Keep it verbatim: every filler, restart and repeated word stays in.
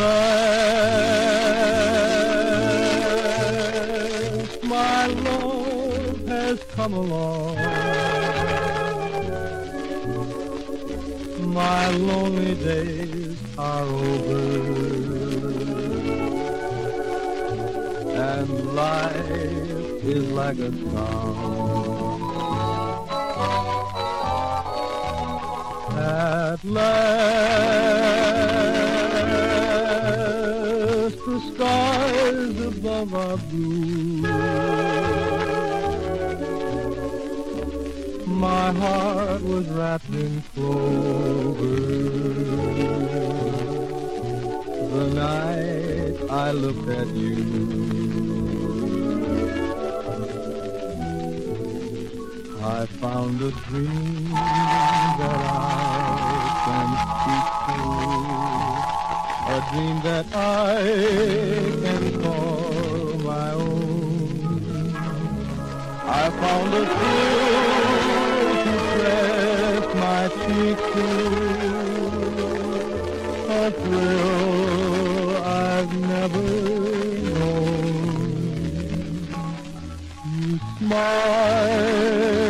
last my love has come along. My lonely days are over, and life is like a song. At last the skies above are blue. My heart was wrapped in clover the night I looked at you. I found a dream that I can speak to, a dream that I can call my own. I found a thrill to press my cheek to, a thrill I've never known. You smile